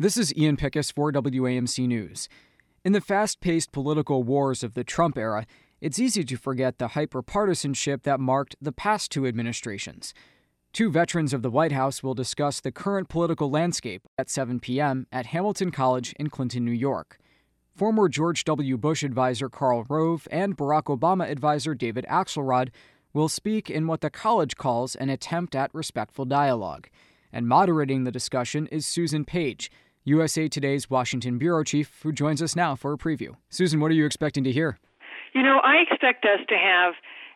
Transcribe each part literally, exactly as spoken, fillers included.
This is Ian Pickus for W A M C News. In the fast-paced political wars of the Trump era, it's easy to forget the hyper-partisanship that marked the past two administrations. Two veterans of the White House will discuss the current political landscape at seven p.m. at Hamilton College in Clinton, New York. Former George W. Bush advisor Karl Rove and Barack Obama advisor David Axelrod will speak in what the college calls an attempt at respectful dialogue. And moderating the discussion is Susan Page, U S A Today's Washington bureau chief, who joins us now for a preview. Susan, what are you expecting to hear? You know, I expect us to have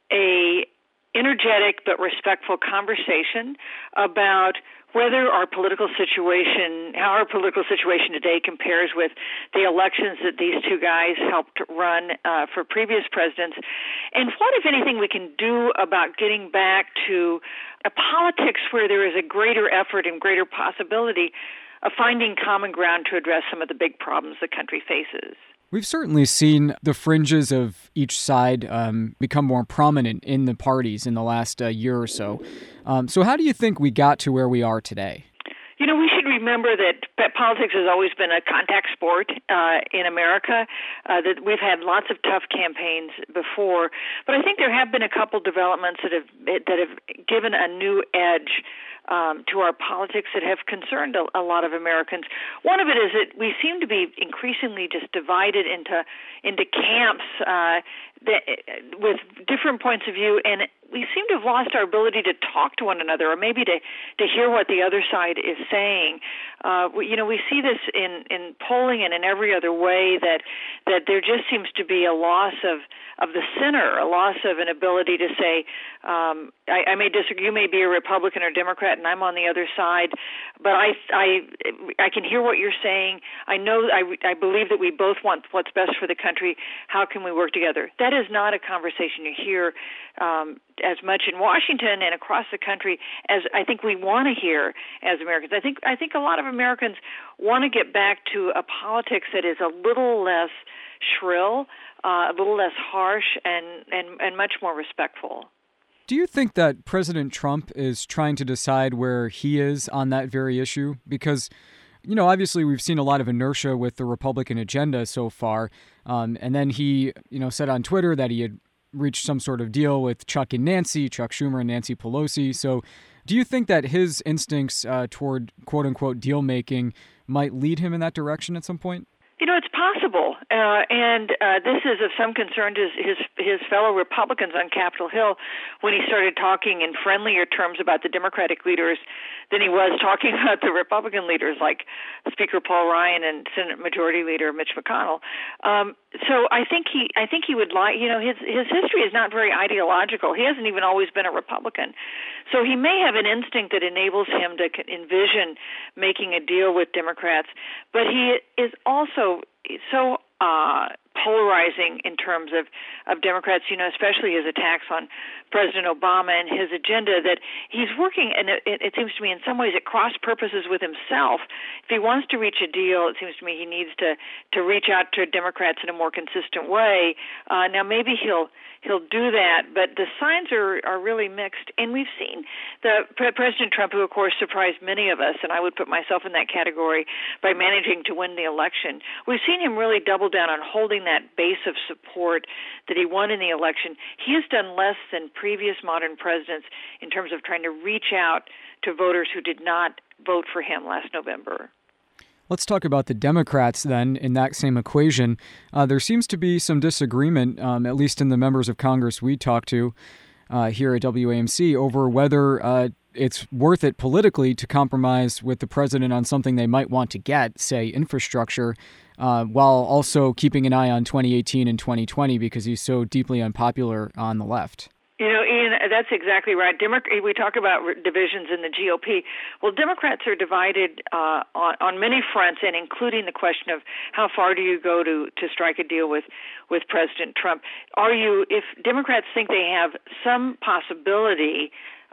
a energetic but respectful conversation about whether our political situation, how our political situation today compares with the elections that these two guys helped run uh, for previous presidents, and what, if anything, we can do about getting back to a politics where there is a greater effort and greater possibility of finding common ground to address some of the big problems the country faces. We've certainly seen the fringes of each side um, become more prominent in the parties in the last uh, year or so. Um, so how do you think we got to where we are today? You know, we should remember that politics has always been a contact sport uh, in America, uh, that we've had lots of tough campaigns before. But I think there have been a couple developments that have that have given a new edge Um, to our politics that have concerned a, a lot of Americans. One of it is that we seem to be increasingly just divided into into camps uh, that, with different points of view, and we seem to have lost our ability to talk to one another, or maybe to, to hear what the other side is saying. Uh, we, you know, we see this in, in polling and in every other way that that there just seems to be a loss of of the center, a loss of an ability to say, um, I, I may disagree, you may be a Republican or Democrat, and I'm on the other side, but I, I, I can hear what you're saying. I know, I, I believe that we both want what's best for the country. How can we work together? That is not a conversation you hear um, as much in Washington and across the country as I think we want to hear as Americans. I think, I think a lot of Americans want to get back to a politics that is a little less shrill, uh, a little less harsh, and, and, and much more respectful. Do you think that President Trump is trying to decide where he is on that very issue? Because, you know, obviously we've seen a lot of inertia with the Republican agenda so far. Um, and then he, you know, said on Twitter that he had reached some sort of deal with Chuck and Nancy, Chuck Schumer and Nancy Pelosi. So do you think that his instincts uh, toward quote-unquote deal-making might lead him in that direction at some point? You know, it's possible, uh, and uh, this is of some concern to his his fellow Republicans on Capitol Hill when he started talking in friendlier terms about the Democratic leaders than he was talking about the Republican leaders like Speaker Paul Ryan and Senate Majority Leader Mitch McConnell. Um, so I think he I think he would like, you know, his his history is not very ideological. He hasn't even always been a Republican. So he may have an instinct that enables him to envision making a deal with Democrats, but he is also so uh, polarizing in terms of, of Democrats, you know, especially his attacks on President Obama and his agenda, that he's working, and it, it seems to me in some ways at cross purposes with himself. If he wants to reach a deal, it seems to me he needs to, to reach out to Democrats in a more consistent way. Uh, now, maybe he'll he'll do that, but the signs are, are really mixed. And we've seen the President Trump, who, of course, surprised many of us, and I would put myself in that category, by managing to win the election. We've seen him really double down on holding that base of support that he won in the election. He has done less than previous modern presidents in terms of trying to reach out to voters who did not vote for him last November. Let's talk about the Democrats then in that same equation. Uh, there seems to be some disagreement, um, at least in the members of Congress we talk to uh, here at W A M C, over whether uh, it's worth it politically to compromise with the president on something they might want to get, say infrastructure, uh, while also keeping an eye on twenty eighteen and twenty twenty because he's so deeply unpopular on the left. You know, Ian, that's exactly right. Demo- we talk about divisions in the G O P. Well, Democrats are divided uh, on, on many fronts, and including the question of how far do you go to, to strike a deal with, with President Trump. Are you, if Democrats think they have some possibility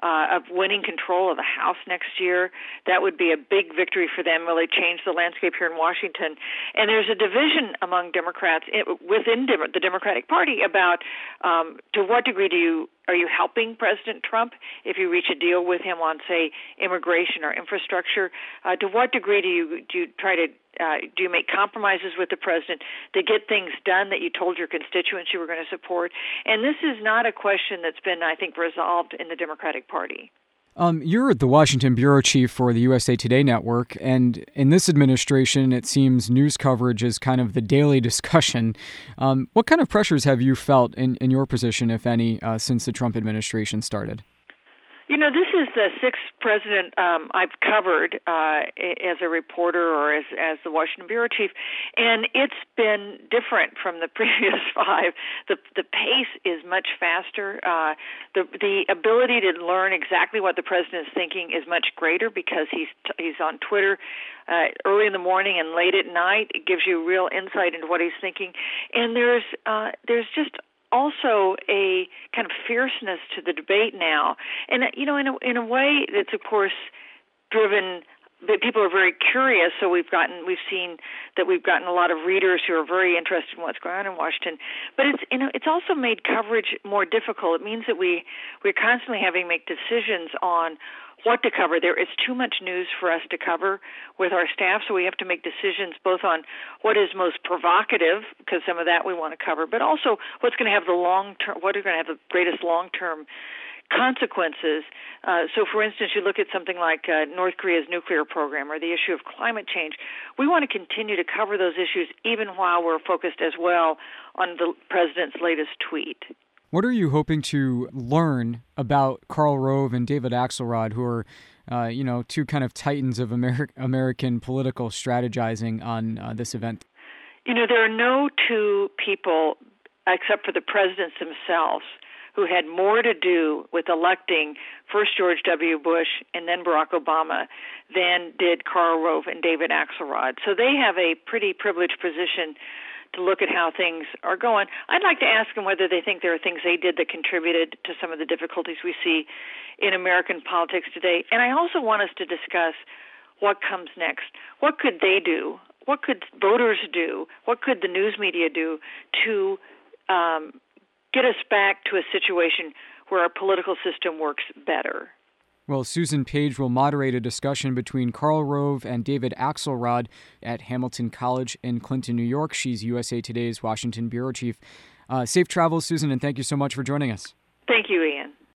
uh, of winning control of the House next year. That would be a big victory for them, really change the landscape here in Washington. And there's a division among Democrats within the Democratic Party about um, to what degree do you are you helping President Trump if you reach a deal with him on, say, immigration or infrastructure? Uh, to what degree do you do you try to uh, do you make compromises with the president to get things done that you told your constituents you were going to support? And this is not a question that's been, I think, resolved in the Democratic Party. Um, you're the Washington bureau chief for the U S A Today network, and in this administration, it seems news coverage is kind of the daily discussion. Um, what kind of pressures have you felt in, in your position, if any, uh, since the Trump administration started? You know, this is the sixth president um, I've covered uh, as a reporter or as, as the Washington bureau chief, and it's been different from the previous five. The the pace is much faster. Uh, the the ability to learn exactly what the president is thinking is much greater because he's he's on Twitter uh, early in the morning and late at night. It gives you real insight into what he's thinking, and there's uh, there's just also a kind of fierceness to the debate now. And, you know, in a, in a way that's, of course, driven, that people are very curious, so we've gotten, we've seen that we've gotten a lot of readers who are very interested in what's going on in Washington. But it's, you know, it's also made coverage more difficult. It means that we, we're constantly having to make decisions on what to cover. There is too much news for us to cover with our staff, so we have to make decisions both on what is most provocative, because some of that we want to cover, but also what's going to have the long term, what are going to have the greatest long-term consequences. Uh, so, for instance, you look at something like uh, North Korea's nuclear program or the issue of climate change. We want to continue to cover those issues even while we're focused as well on the president's latest tweet. What are you hoping to learn about Karl Rove and David Axelrod, who are, uh, you know, two kind of titans of Ameri- American political strategizing on uh, this event? You know, there are no two people, except for the presidents themselves, who had more to do with electing first George W. Bush and then Barack Obama than did Karl Rove and David Axelrod. So they have a pretty privileged position to look at how things are going. I'd like to ask them whether they think there are things they did that contributed to some of the difficulties we see in American politics today. And I also want us to discuss what comes next. What could they do? What could voters do? What could the news media do to um, get us back to a situation where our political system works better? Well, Susan Page will moderate a discussion between Karl Rove and David Axelrod at Hamilton College in Clinton, New York. She's U S A Today's Washington bureau chief. Uh, safe travels, Susan, and thank you so much for joining us. Thank you, Ian.